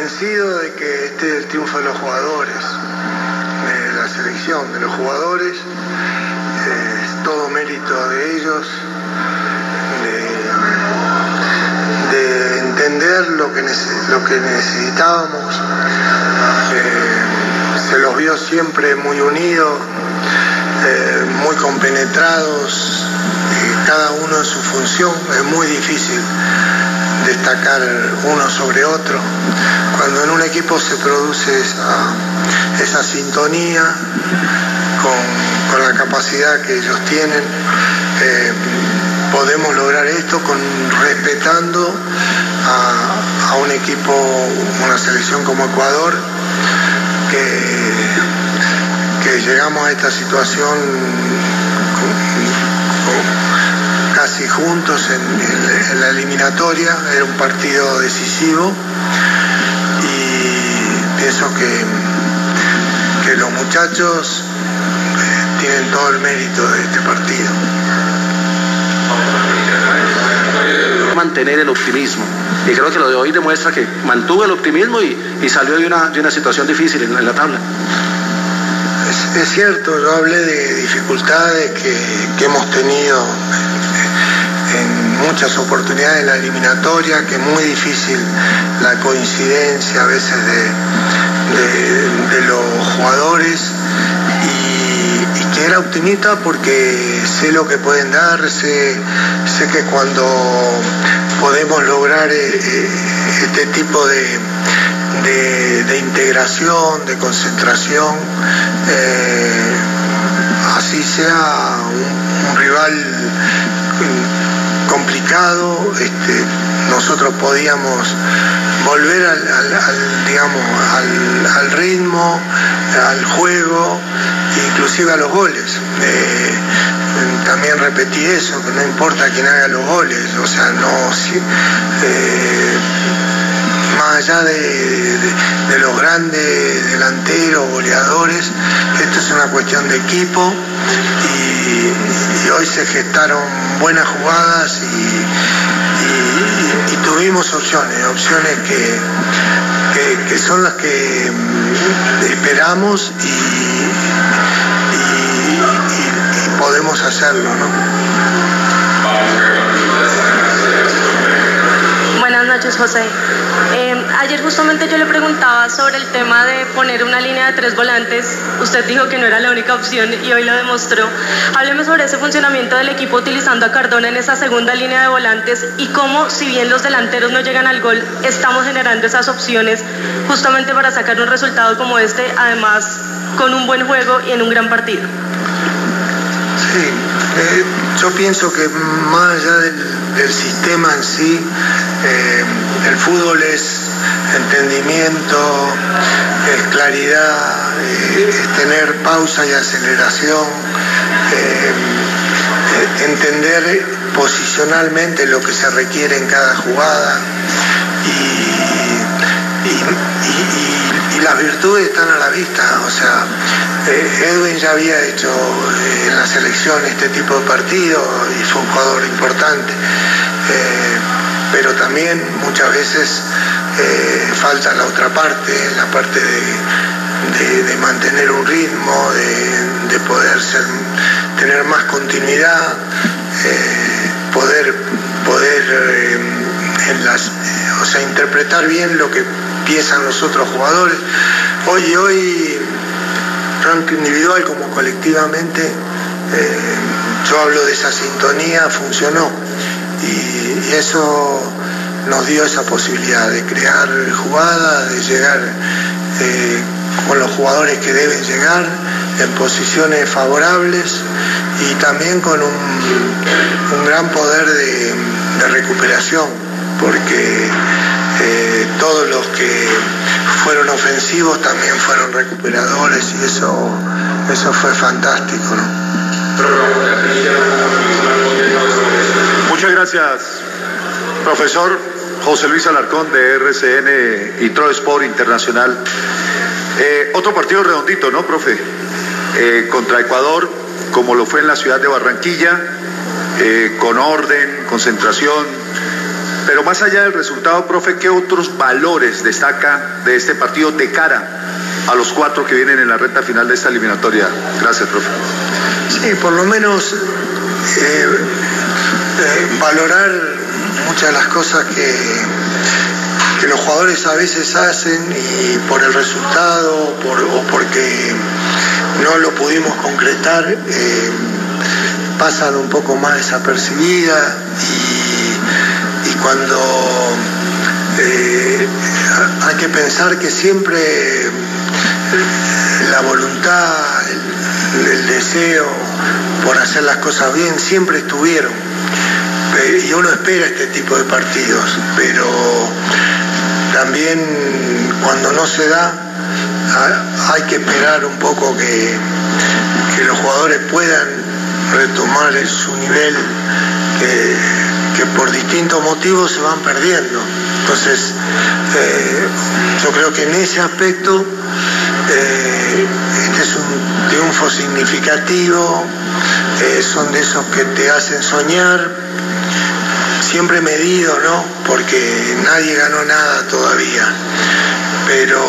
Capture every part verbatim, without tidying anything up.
convencido de que este es el triunfo de los jugadores, de la selección, de los jugadores, es todo mérito de ellos, de, de entender lo que, lo que necesitábamos. Eh, se los vio siempre muy unidos, eh, muy compenetrados, eh, cada uno en su función. Es muy difícil destacar uno sobre otro. Cuando en un equipo se produce esa, esa sintonía con, con la capacidad que ellos tienen, eh, podemos lograr esto con respetando a, a un equipo, una selección como Ecuador, que, que llegamos a esta situación con, con, casi juntos en, en, en la eliminatoria. Era un partido decisivo y pienso que, que los muchachos eh, tienen todo el mérito de este partido. Mantener el optimismo, y creo que lo de hoy demuestra que mantuvo el optimismo y, y salió de una, de una situación difícil en, en la tabla. Es, es cierto, yo hablé de dificultades que, que hemos tenido en muchas oportunidades en la eliminatoria, que es muy difícil la coincidencia a veces de, de, de los jugadores, y, y que era optimista porque sé lo que pueden dar, sé, sé que cuando podemos lograr eh, este tipo de, de, de integración, de concentración, eh, así sea un, un rival complicado, este, nosotros podíamos volver al, al, al digamos al, al ritmo, al juego, inclusive a los goles. Eh, también repetí eso, que no importa quién haga los goles, o sea, no si, eh, más allá de, de, de los grandes delanteros, goleadores, esto es una cuestión de equipo, y, y hoy se gestaron buenas jugadas y, y, y tuvimos opciones, opciones que, que, que son las que esperamos y, y, y, y podemos hacerlo, ¿no? Buenas noches, José. Eh, ayer justamente yo le preguntaba sobre el tema de poner una línea de tres volantes. Usted dijo que no era la única opción y hoy lo demostró. Hábleme sobre ese funcionamiento del equipo utilizando a Cardona en esa segunda línea de volantes y cómo, si bien los delanteros no llegan al gol, estamos generando esas opciones justamente para sacar un resultado como este, además con un buen juego y en un gran partido. Sí, eh, yo pienso que más allá del, del sistema en sí, eh, el fútbol es entendimiento, es claridad, eh, es tener pausa y aceleración, eh, eh, entender posicionalmente lo que se requiere en cada jugada, y, y, y, y, y las virtudes están a la vista. O sea, eh, Edwin ya había hecho eh, en la selección este tipo de partidos y fue un jugador importante, eh, pero también muchas veces eh, falta la otra parte, la parte de, de, de mantener un ritmo, de, de poder ser, tener más continuidad, eh, poder, poder eh, en las, eh, o sea, interpretar bien lo que piensan los otros jugadores. Hoy y hoy, tanto individual como colectivamente, eh, yo hablo de esa sintonía, funcionó, y, y eso nos dio esa posibilidad de crear jugadas, de llegar eh, con los jugadores que deben llegar en posiciones favorables, y también con un, un gran poder de, de recuperación, porque eh, todos los que fueron ofensivos también fueron recuperadores, y eso, eso fue fantástico, ¿no? Muchas gracias, profesor José Luis Alarcón, de R C N y TroSport Internacional. Eh, otro partido redondito, ¿no, profe? Eh, contra Ecuador, como lo fue en la ciudad de Barranquilla, eh, con orden, concentración, Pero más allá del resultado, profe, ¿qué otros valores destaca de este partido de cara a los cuatro que vienen en la recta final de esta eliminatoria? Gracias, profe. Sí, por lo menos eh, eh, valorar muchas de las cosas que, que los jugadores a veces hacen y por el resultado por, o porque no lo pudimos concretar, eh, pasan un poco más desapercibidas y, y cuando eh, hay que pensar que siempre la voluntad, el, el deseo por hacer las cosas bien siempre estuvieron, y uno espera este tipo de partidos, pero también cuando no se da hay que esperar un poco que, que los jugadores puedan retomar su nivel que, que por distintos motivos se van perdiendo. Entonces eh, yo creo que en ese aspecto eh, este es un triunfo significativo, eh, son de esos que te hacen soñar, siempre medido, ¿no? Porque nadie ganó nada todavía, pero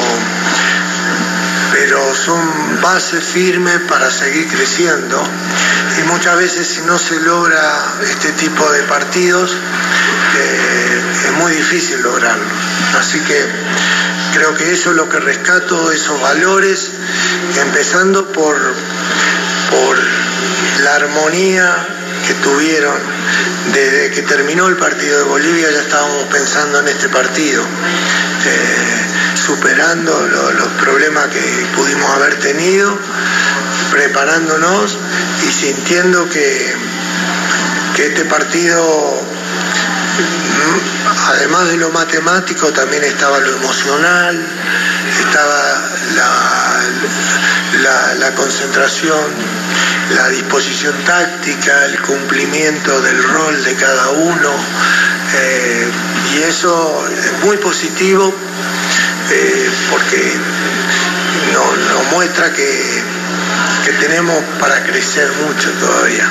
pero son bases firmes para seguir creciendo, y muchas veces si no se logra este tipo de partidos eh, es muy difícil lograrlo. Así que creo que eso es lo que rescato, esos valores, empezando por, por la armonía que tuvieron. Desde que terminó el partido de Bolivia ya estábamos pensando en este partido, eh, superando lo, los problemas que pudimos haber tenido, preparándonos y sintiendo que, que este partido, además de lo matemático, también estaba lo emocional, estaba la, la, la concentración, la disposición táctica, el cumplimiento del rol de cada uno, eh, y eso es muy positivo eh, porque nos, nos muestra que, que tenemos para crecer mucho todavía.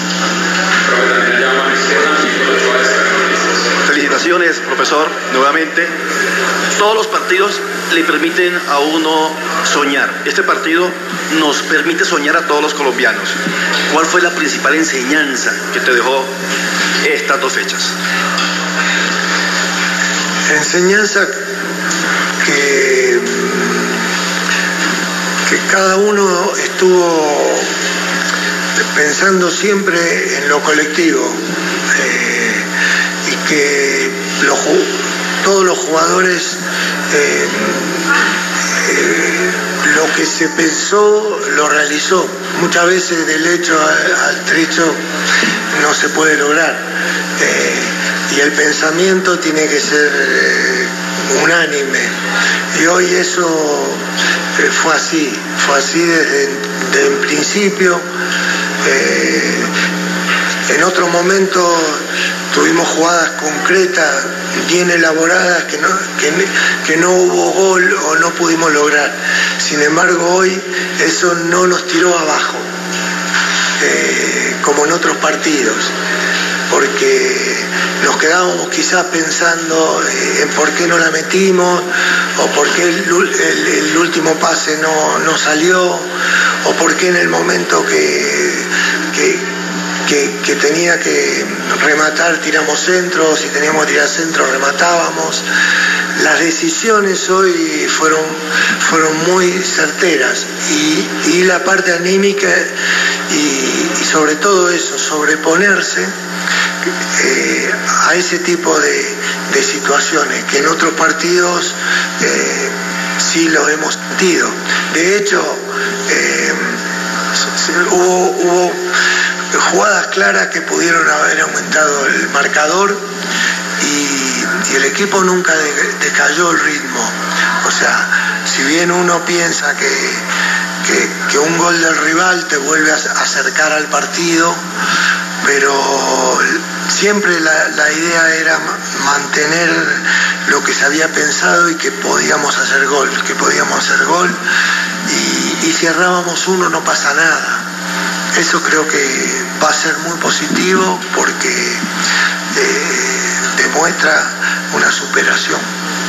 Felicitaciones, profesor, nuevamente. Todos los partidos le permiten a uno soñar. Este partido nos permite soñar a todos los colombianos. ¿Cuál fue la principal enseñanza que te dejó estas dos fechas? Enseñanza que, que cada uno estuvo pensando siempre en lo colectivo, eh, y que los, todos los jugadores eh, eh, lo que se pensó lo realizó. Muchas veces del hecho al, al trecho no se puede lograr, eh, y el pensamiento tiene que ser eh, unánime, y hoy eso eh, fue así, fue así desde, desde el principio. Eh, en otro momento tuvimos jugadas concretas, bien elaboradas, que no, que, que no hubo gol o no pudimos lograr. Sin embargo, hoy eso no nos tiró abajo, eh, como en otros partidos, porque nos quedábamos quizás pensando eh, en por qué no la metimos, o por qué el, el, el último pase no, no salió, o por qué en el momento que, que Que, que tenía que rematar tiramos centro, si teníamos que tirar centro rematábamos. Las decisiones hoy fueron, fueron muy certeras, y, y la parte anímica y, y sobre todo eso, sobreponerse eh, a ese tipo de, de situaciones que en otros partidos eh, sí lo hemos sentido. De hecho, eh, hubo, hubo jugadas claras que pudieron haber aumentado el marcador, y, y el equipo nunca decayó el ritmo. O sea, si bien uno piensa que, que, que un gol del rival te vuelve a acercar al partido, pero siempre la, la idea era mantener lo que se había pensado y que podíamos hacer gol, que podíamos hacer gol, y, y si errábamos uno no pasa nada. Eso creo que va a ser muy positivo, porque eh, demuestra una superación.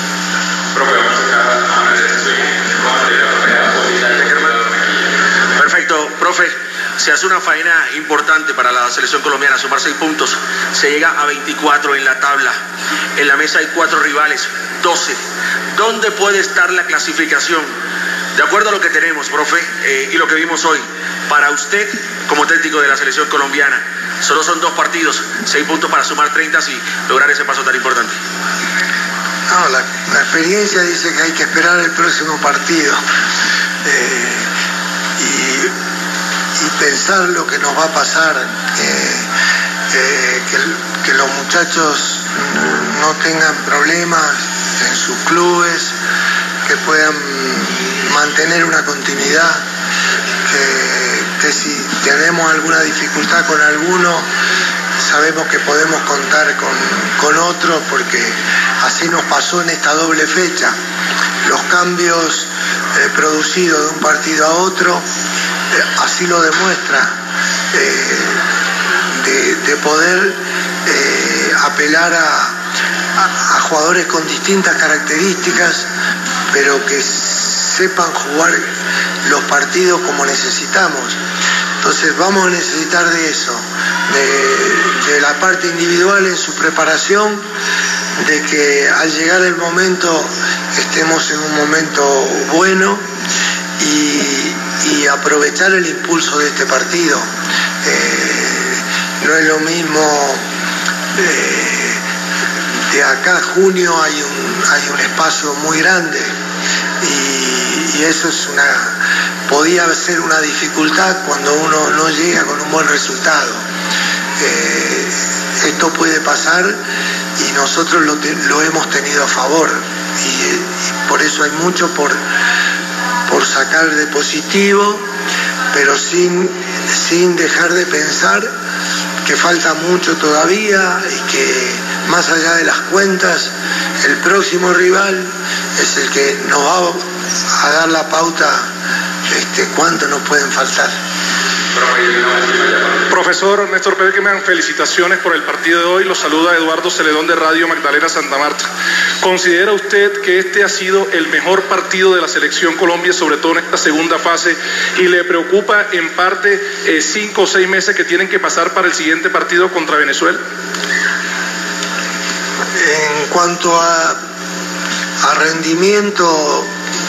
Perfecto, profe. Se hace una faena importante para la selección colombiana, sumar seis puntos. Se llega a veinticuatro en la tabla. En la mesa hay cuatro rivales, doce. ¿Dónde puede estar la clasificación? De acuerdo a lo que tenemos, profe, eh, y lo que vimos hoy, para usted, como técnico de la selección colombiana, solo son dos partidos, seis puntos para sumar treinta y lograr ese paso tan importante. No, la, la experiencia dice que hay que esperar el próximo partido. Eh, y... y pensar lo que nos va a pasar, eh, eh, que, que los muchachos no tengan problemas en sus clubes, que puedan mantener una continuidad, que, que si tenemos alguna dificultad con alguno, sabemos que podemos contar con, con otro, porque así nos pasó en esta doble fecha. Los cambios eh, producidos de un partido a otro, eh, así lo demuestra, eh, de, de poder eh, apelar a, a, a jugadores con distintas características, pero que sepan jugar los partidos como necesitamos. Entonces vamos a necesitar de eso, de, de la parte individual en su preparación, de que al llegar el momento estemos en un momento bueno y, y aprovechar el impulso de este partido. Eh, no es lo mismo, eh, de acá a junio hay un, hay un espacio muy grande y, y eso es una, podía ser una dificultad cuando uno no llega con un buen resultado. Eh, esto puede pasar y nosotros lo, te, lo hemos tenido a favor y, y por eso hay mucho por, por sacar de positivo, pero sin, sin dejar de pensar que falta mucho todavía y que más allá de las cuentas, el próximo rival es el que nos va a dar la pauta este, cuánto nos pueden faltar. Profesor Néstor Pequeman, felicitaciones por el partido de hoy. Los saluda Eduardo Celedón de Radio Magdalena Santa Marta. ¿Considera usted que este ha sido el mejor partido de la Selección Colombia, sobre todo en esta segunda fase, y le preocupa en parte eh, cinco o seis meses que tienen que pasar para el siguiente partido contra Venezuela? En cuanto a, a rendimiento,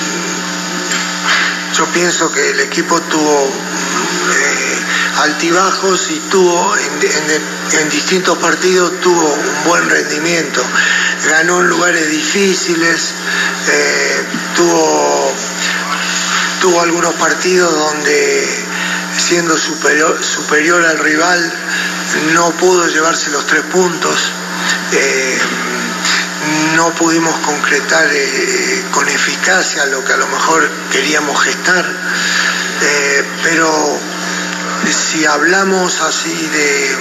yo pienso que el equipo tuvo eh, altibajos y tuvo en, en, en distintos partidos tuvo un buen rendimiento, ganó en lugares difíciles, eh, tuvo tuvo algunos partidos donde siendo superior, superior al rival no pudo llevarse los tres puntos. Eh, no pudimos concretar eh, con eficacia lo que a lo mejor queríamos gestar, eh, pero si hablamos así de,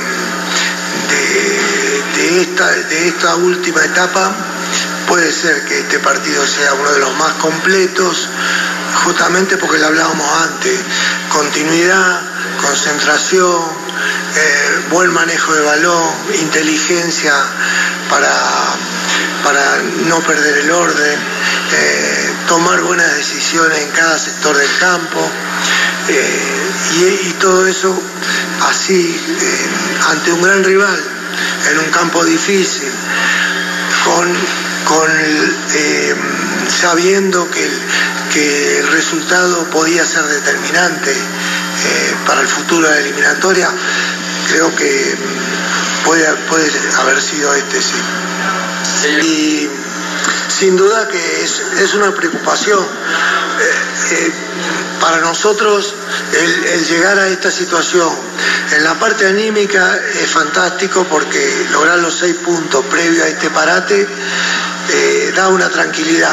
de, de, esta, de esta última etapa, puede ser que este partido sea uno de los más completos, justamente porque lo hablábamos antes: continuidad, concentración, eh, buen manejo de balón, inteligencia para, para no perder el orden, eh, tomar buenas decisiones en cada sector del campo, eh, y, y todo eso así, eh, ante un gran rival, en un campo difícil, con, con eh, sabiendo que el, que el resultado podía ser determinante eh, para el futuro de la eliminatoria. Creo que puede, puede haber sido este, sí. Y sin duda que es, es una preocupación. Eh, eh, para nosotros el, el llegar a esta situación en la parte anímica es fantástico, porque lograr los seis puntos previo a este parate eh, da una tranquilidad.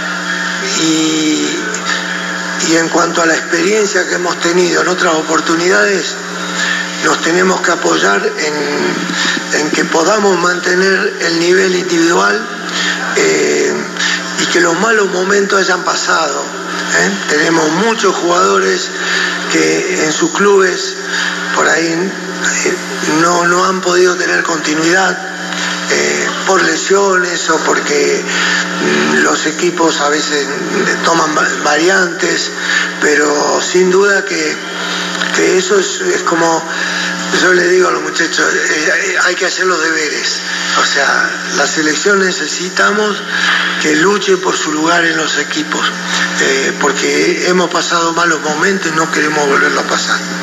Y, y en cuanto a la experiencia que hemos tenido en otras oportunidades, nos tenemos que apoyar en, en que podamos mantener el nivel individual eh, y que los malos momentos hayan pasado. ¿eh? Tenemos muchos jugadores que en sus clubes por ahí eh, no, no han podido tener continuidad. eh, por lesiones o porque mm, los equipos a veces toman variantes, pero sin duda que, que eso es, es como yo le digo a los muchachos, eh, hay que hacer los deberes. O sea, la selección necesitamos que luche por su lugar en los equipos, eh, porque hemos pasado malos momentos y no queremos volverlo a pasar.